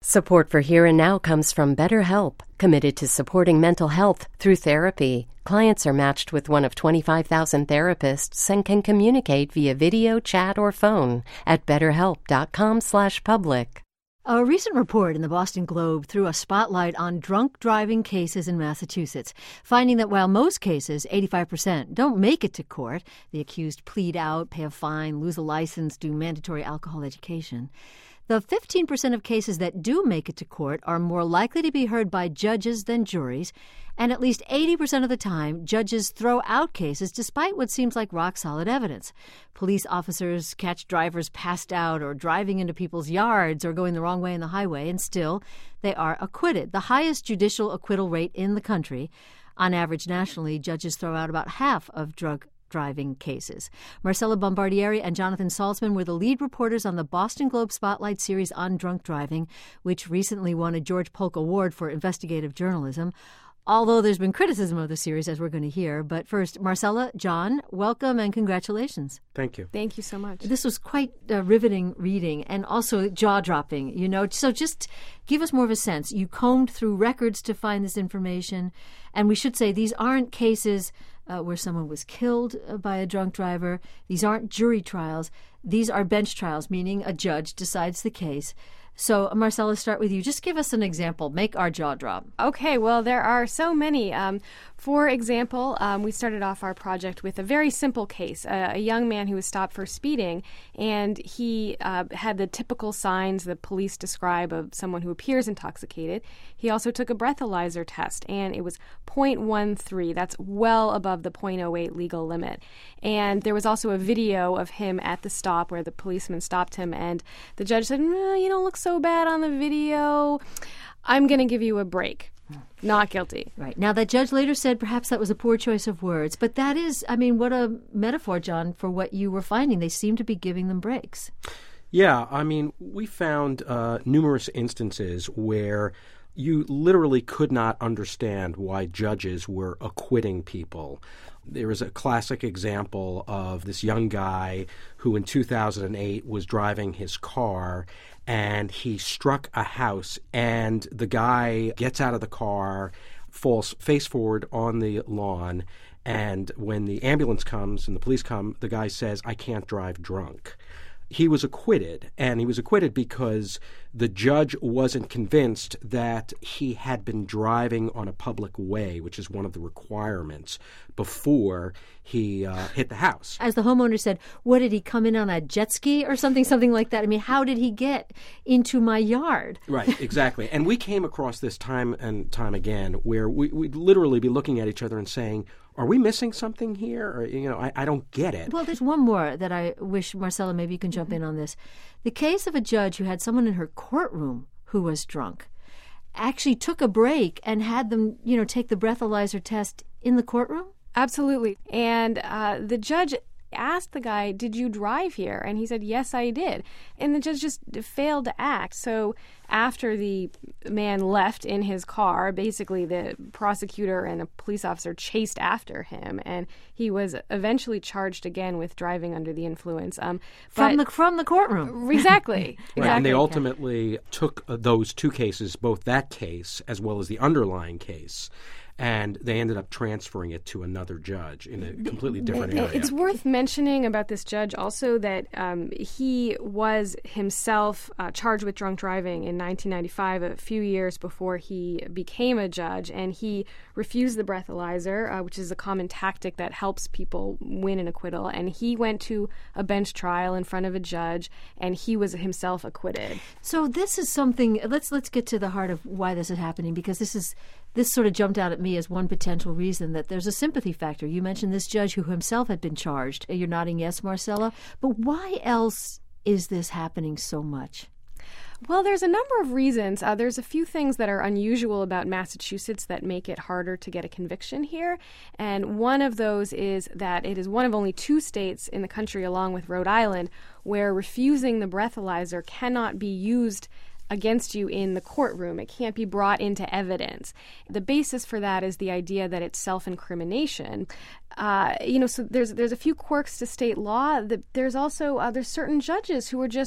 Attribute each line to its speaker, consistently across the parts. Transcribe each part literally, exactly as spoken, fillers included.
Speaker 1: Support for Here and Now comes from BetterHelp, committed to supporting mental health through therapy. Clients are matched with one of twenty-five thousand therapists and can communicate via video, chat, or phone at betterhelp.com slash public.
Speaker 2: A recent report in the Boston Globe threw a spotlight on drunk driving cases in Massachusetts, finding that while most cases, eighty-five percent, don't make it to court, the accused plead out, pay a fine, lose a license, do mandatory alcohol education, the fifteen percent of cases that do make it to court are more likely to be heard by judges than juries, and at least eighty percent of the time, judges throw out cases despite what seems like rock-solid evidence. Police officers catch drivers passed out or driving into people's yards or going the wrong way in the highway, and still, they are acquitted, the highest judicial acquittal rate in the country. On average, nationally, judges throw out about half of drug driving cases. Marcella Bombardieri and Jonathan Saltzman were the lead reporters on the Boston Globe Spotlight series on drunk driving, which recently won a George Polk Award for investigative journalism, although there's been criticism of the series, as we're going to hear. But first, Marcella, John, welcome and congratulations.
Speaker 3: Thank you.
Speaker 4: Thank you so much.
Speaker 2: This was quite uh, riveting reading and also jaw-dropping, you know. So just give us more of a sense. You combed through records to find this information, and we should say these aren't cases Uh, where someone was killed uh, by a drunk driver. These aren't jury trials. These are bench trials, meaning a judge decides the case. So, Marcella, start with you. Just give us an example. Make our jaw drop.
Speaker 4: Okay, well, there are so many. Um, for example, um, we started off our project with a very simple case, a, a young man who was stopped for speeding, and he uh, had the typical signs the police describe of someone who appears intoxicated. He also took a breathalyzer test, and it was zero point one three. That's well above the zero point zero eight legal limit. And there was also a video of him at the stop where the policeman stopped him, and the judge said, no, you don't look so bad on the video. I'm going to give you a break. Not guilty.
Speaker 2: Right. Now, that judge later said perhaps that was a poor choice of words, but that is, I mean, what a metaphor, John, for what you were finding. They seem to be giving them breaks.
Speaker 3: Yeah, I mean, we found uh, numerous instances where you literally could not understand why judges were acquitting people. There is a classic example of this young guy who in two thousand eight was driving his car and he struck a house, and the guy gets out of the car, falls face forward on the lawn, and when the ambulance comes and the police come, the guy says, I can't drive drunk. He was acquitted, and he was acquitted because the judge wasn't convinced that he had been driving on a public way, which is one of the requirements, before he uh, hit the house.
Speaker 2: As the homeowner said, what, did he come in on a jet ski or something, something like that? I mean, how did he get into my yard?
Speaker 3: Right, exactly. And we came across this time and time again where we, we'd literally be looking at each other and saying, are we missing something here? Or, you know, I, I don't get it.
Speaker 2: Well, there's one more that I wish, Marcella, maybe you can jump in on this. The case of a judge who had someone in her courtroom who was drunk actually took a break and had them, you know, take the breathalyzer test in the courtroom?
Speaker 4: Absolutely. And uh, the judge asked the guy, did you drive here? And he said, yes, I did. And the judge just failed to act. So after the man left in his car, basically the prosecutor and a police officer chased after him, and he was eventually charged again with driving under the influence. Um,
Speaker 2: from the from the courtroom.
Speaker 4: Exactly.
Speaker 3: Right.
Speaker 4: Exactly.
Speaker 3: And they ultimately took uh, those two cases, both that case as well as the underlying case, and they ended up transferring it to another judge in a completely different area.
Speaker 4: It's worth mentioning about this judge also that um, he was himself uh, charged with drunk driving in nineteen ninety-five, a few years before he became a judge, and he refused the breathalyzer, uh, which is a common tactic that helps people win an acquittal, and he went to a bench trial in front of a judge, and he was himself acquitted.
Speaker 2: So this is something, let's let's get to the heart of why this is happening, because this is This sort of jumped out at me as one potential reason that there's a sympathy factor. You mentioned this judge who himself had been charged. You're nodding yes, Marcella. But why else is this happening so much?
Speaker 4: Well, there's a number of reasons. Uh, there's a few things that are unusual about Massachusetts that make it harder to get a conviction here. And one of those is that it is one of only two states in the country, along with Rhode Island, where refusing the breathalyzer cannot be used against you in the courtroom. It can't be brought into evidence. The basis for that is the idea that it's self-incrimination. Uh, you know, so there's there's a few quirks to state law. The, there's also uh, there's certain judges who are just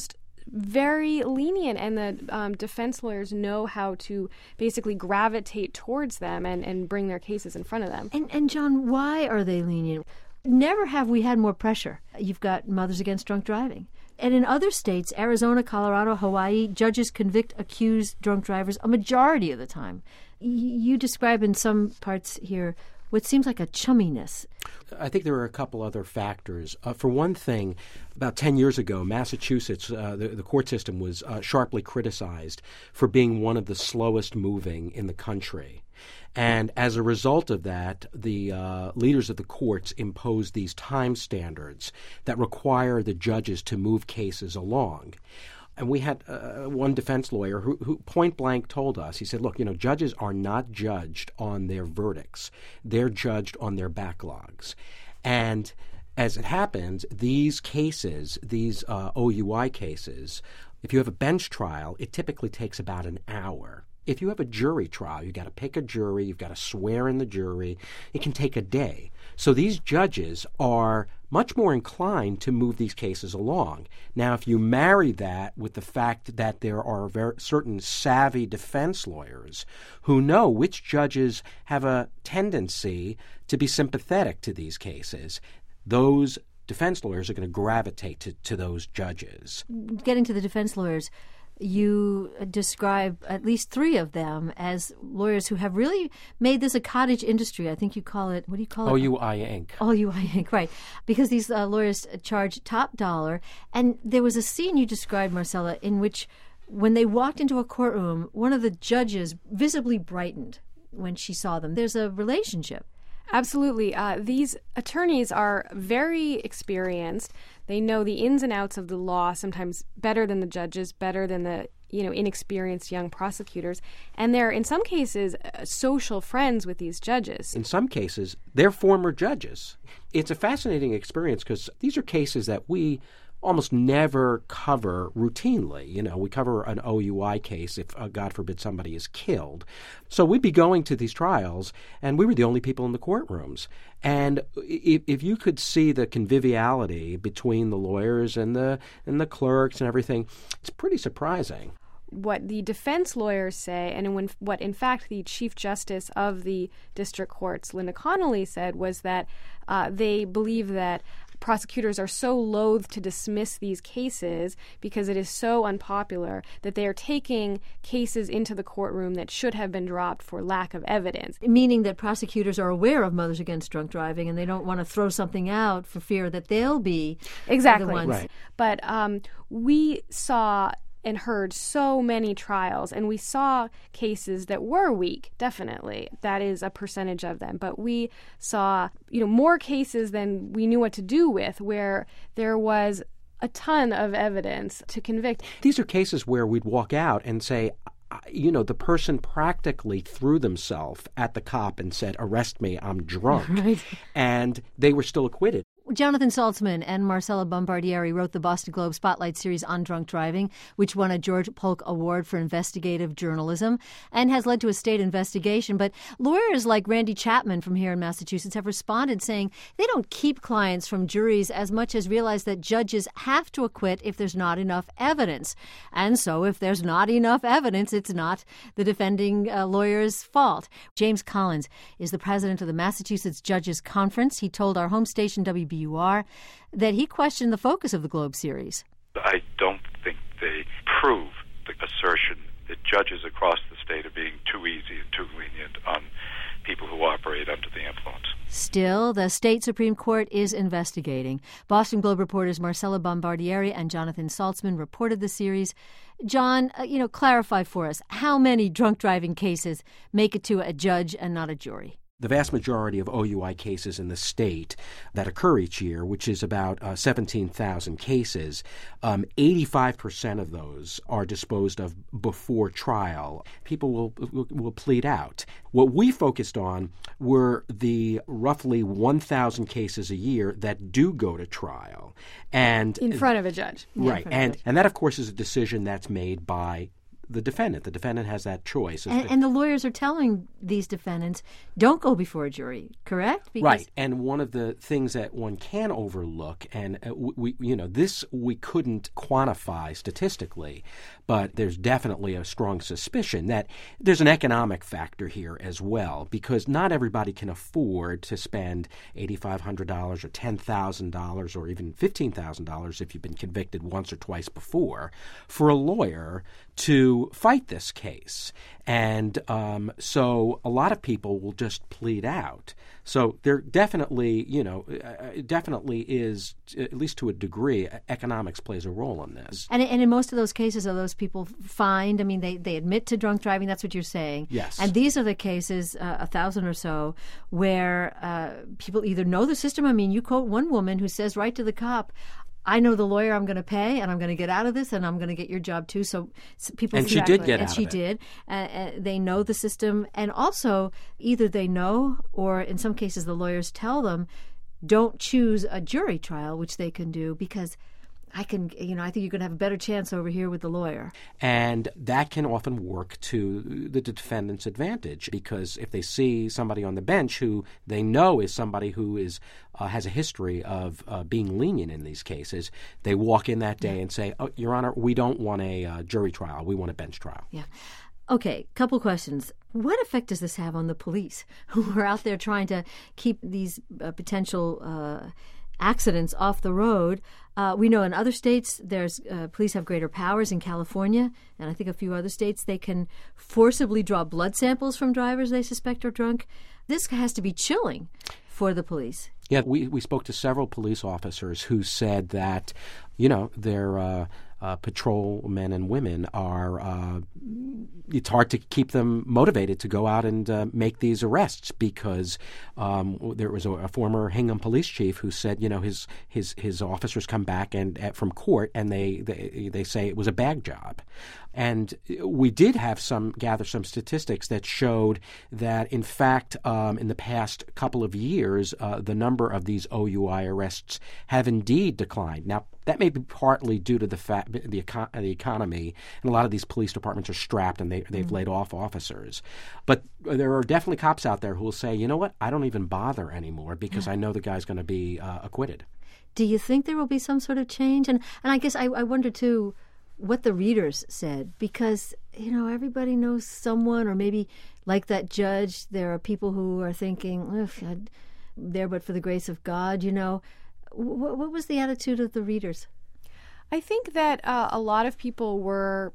Speaker 4: very lenient, and the um, defense lawyers know how to basically gravitate towards them and, and bring their cases in front of them.
Speaker 2: And, and John, why are they lenient? Never have we had more pressure. You've got Mothers Against Drunk Driving. And in other states, Arizona, Colorado, Hawaii, judges convict accused drunk drivers a majority of the time. Y- you describe in some parts here what seems like a chumminess.
Speaker 3: I think there are a couple other factors. Uh, for one thing, about ten years ago, Massachusetts, uh, the, the court system was uh, sharply criticized for being one of the slowest moving in the country. And as a result of that, the uh, leaders of the courts imposed these time standards that require the judges to move cases along. And we had uh, one defense lawyer who, who point blank told us, he said, look, you know, judges are not judged on their verdicts. They're judged on their backlogs. And as it happens, these cases, these uh, O U I cases, if you have a bench trial, it typically takes about an hour. If you have a jury trial, you've got to pick a jury, you've got to swear in the jury. It can take a day. So these judges are much more inclined to move these cases along. Now, if you marry that with the fact that there are very, certain savvy defense lawyers who know which judges have a tendency to be sympathetic to these cases, those defense lawyers are going to gravitate to, to those judges.
Speaker 2: Getting to the defense lawyers, you describe at least three of them as lawyers who have really made this a cottage industry. I think you call it, what do you call it?
Speaker 3: O U I Incorporated.
Speaker 2: O U I Incorporated, right. Because these uh, lawyers charge top dollar. And there was a scene you described, Marcella, in which when they walked into a courtroom, one of the judges visibly brightened when she saw them. There's a relationship.
Speaker 4: Absolutely. Uh, these attorneys are very experienced. They know the ins and outs of the law, sometimes better than the judges, better than the you know inexperienced young prosecutors. And they're, in some cases, uh, social friends with these judges.
Speaker 3: In some cases, they're former judges. It's a fascinating experience because these are cases that we almost never cover routinely. You know, we cover an O U I case if, uh, God forbid, somebody is killed. So we'd be going to these trials, and we were the only people in the courtrooms. And if, if you could see the conviviality between the lawyers and the and the clerks and everything, it's pretty surprising.
Speaker 4: What the defense lawyers say, and when, what in fact the Chief Justice of the District Courts, Linda Connolly, said was that uh, they believe that prosecutors are so loath to dismiss these cases because it is so unpopular that they are taking cases into the courtroom that should have been dropped for lack of evidence.
Speaker 2: Meaning that prosecutors are aware of Mothers Against Drunk Driving and they don't want to throw something out for fear that they'll be
Speaker 4: exactly.
Speaker 2: the ones.
Speaker 3: Right.
Speaker 4: But um, we saw and heard so many trials, and we saw cases that were weak, definitely. That is a percentage of them. But we saw, you know, more cases than we knew what to do with, where there was a ton of evidence to convict.
Speaker 3: These are cases where we'd walk out and say, you know, the person practically threw themselves at the cop and said, arrest me, I'm drunk.
Speaker 2: Right.
Speaker 3: And they were still acquitted.
Speaker 2: Jonathan Saltzman and Marcella Bombardieri wrote the Boston Globe Spotlight series on drunk driving, which won a George Polk Award for investigative journalism and has led to a state investigation. But lawyers like Randy Chapman from here in Massachusetts have responded saying they don't keep clients from juries as much as realize that judges have to acquit if there's not enough evidence. And so if there's not enough evidence, it's not the defending uh, lawyer's fault. James Collins is the president of the Massachusetts Judges Conference. He told our home station, W B U R, that he questioned the focus of the Globe series.
Speaker 5: I don't think they prove the assertion that judges across the state are being too easy and too lenient on people who operate under the influence.
Speaker 2: Still, the state Supreme Court is investigating. Boston Globe reporters Marcella Bombardieri and Jonathan Saltzman reported the series. John, uh, you know, clarify for us, how many drunk driving cases make it to a judge and not a jury?
Speaker 3: The vast majority of O U I cases in the state that occur each year, which is about uh, seventeen thousand cases, um, eighty-five percent of those are disposed of before trial. People will, will will plead out. What we focused on were the roughly one thousand cases a year that do go to trial. And
Speaker 4: In front of a judge.
Speaker 3: Right. And, and that, of course, is a decision that's made by the defendant. The defendant has that choice.
Speaker 2: And, and the lawyers are telling these defendants, don't go before a jury, correct? Because
Speaker 3: right. And one of the things that one can overlook, and uh, we, you know, this we couldn't quantify statistically, but there's definitely a strong suspicion that there's an economic factor here as well, because not everybody can afford to spend eight thousand five hundred dollars or ten thousand dollars or even fifteen thousand dollars if you've been convicted once or twice before for a lawyer to fight this case. And um, so a lot of people will just plead out. So there definitely, you know, it definitely is, at least to a degree, economics plays a role in this.
Speaker 2: And, and in most of those cases, are those people fined? I mean, they, they admit to drunk driving. That's what you're saying.
Speaker 3: Yes.
Speaker 2: And these are the cases, uh, a thousand or so, where uh, people either know the system. I mean, you quote one woman who says right to the cop, I know the lawyer I'm going to pay, and I'm going to get out of this, and I'm going to get your job too. So, so people,
Speaker 3: and she
Speaker 2: exactly,
Speaker 3: did get
Speaker 2: and
Speaker 3: out
Speaker 2: she
Speaker 3: of it.
Speaker 2: did. Uh, uh, they know the system, and also either they know, or in some cases, the lawyers tell them, don't choose a jury trial, which they can do because I can, you know, I think you're going to have a better chance over here with the lawyer.
Speaker 3: And that can often work to the defendant's advantage, because if they see somebody on the bench who they know is somebody who is uh, has a history of uh, being lenient in these cases, they walk in that day and say, oh, Your Honor, we don't want a uh, jury trial. We want a bench trial.
Speaker 2: Yeah. Okay, couple questions. What effect does this have on the police who are out there trying to keep these uh, potential uh, accidents off the road? Uh, we know in other states there's uh, police have greater powers. In California, and I think a few other states, they can forcibly draw blood samples from drivers they suspect are drunk. This has to be chilling for the police.
Speaker 3: Yeah, we, we spoke to several police officers who said that, you know, their uh, uh, patrolmen and women are, uh, it's hard to keep them motivated to go out and uh, make these arrests, because um, there was a, a former Hingham police chief who said, you know, his his his officers come back and uh, from court and they, they they say it was a bag job. And we did have some gather some statistics that showed that, in fact, um, in the past couple of years, uh, the number of these O U I arrests have indeed declined. Now, that may be partly due to the fact the, econ- the economy, and a lot of these police departments are strapped and they, they've mm-hmm. laid off officers. But there are definitely cops out there who will say, you know what, I don't even bother anymore because yeah. I know the guy's going to be uh, acquitted.
Speaker 2: Do you think there will be some sort of change? And and I guess I, I wonder, too, what the readers said, because, you know, everybody knows someone, or maybe like that judge, there are people who are thinking, I'd, there but for the grace of God, you know. W- what was the attitude of the readers?
Speaker 4: I think that uh, a lot of people were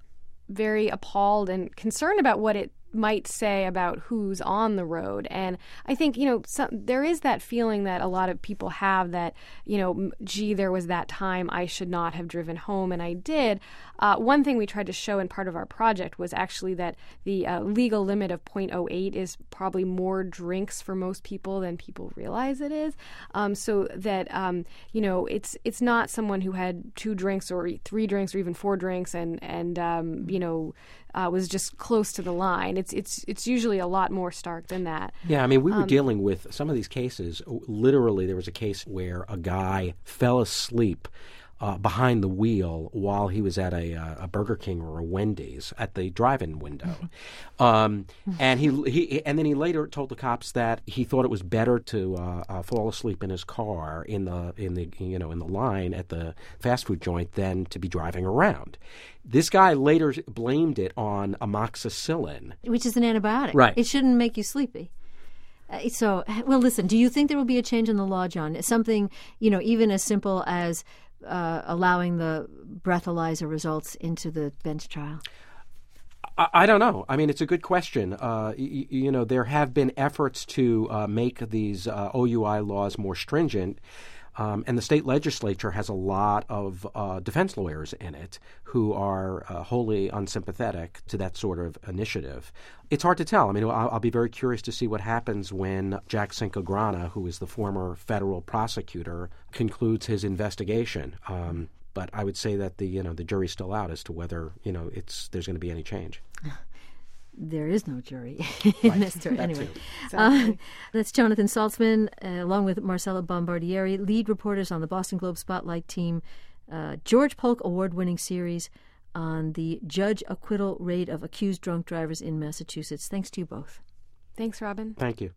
Speaker 4: very appalled and concerned about what it might say about who's on the road. And I think, you know, some, there is that feeling that a lot of people have that, you know, gee, there was that time I should not have driven home, and I did. Uh, one thing we tried to show in part of our project was actually that the uh, legal limit of zero point zero eight is probably more drinks for most people than people realize it is. Um, so that, um, you know, it's it's not someone who had two drinks or three drinks or even four drinks and, and um, you know, Uh, was just close to the line. It's it's it's usually a lot more stark than that.
Speaker 3: Yeah, I mean, we were
Speaker 4: um,
Speaker 3: dealing with some of these cases. Literally, there was a case where a guy fell asleep uh, behind the wheel while he was at a, uh, a Burger King or a Wendy's at the drive-in window, um, and he he and then he later told the cops that he thought it was better to uh, uh, fall asleep in his car in the in the you know in the line at the fast food joint than to be driving around. This guy later blamed it on amoxicillin,
Speaker 2: which is an antibiotic.
Speaker 3: Right.
Speaker 2: It shouldn't make you sleepy. Uh, so, well, listen, do you think there will be a change in the law, John? Something, you know, even as simple as uh, allowing the breathalyzer results into the bench trial?
Speaker 3: I, I don't know. I mean, it's a good question. Uh, y- you know, there have been efforts to uh, make these uh, O U I laws more stringent. Um, and the state legislature has a lot of uh, defense lawyers in it who are uh, wholly unsympathetic to that sort of initiative. It's hard to tell. I mean, I'll, I'll be very curious to see what happens when Jack Cinquegrana, who is the former federal prosecutor, concludes his investigation. Um, but I would say that the you know the jury's still out as to whether you know it's there's going to be any change.
Speaker 2: There is no jury in
Speaker 3: right.
Speaker 2: this story. Anyway,
Speaker 4: exactly.
Speaker 2: uh, that's Jonathan Saltzman, uh, along with Marcella Bombardieri, lead reporters on the Boston Globe Spotlight team, uh, George Polk award-winning series on the judge acquittal rate of accused drunk drivers in Massachusetts. Thanks to you both.
Speaker 4: Thanks, Robin.
Speaker 3: Thank you.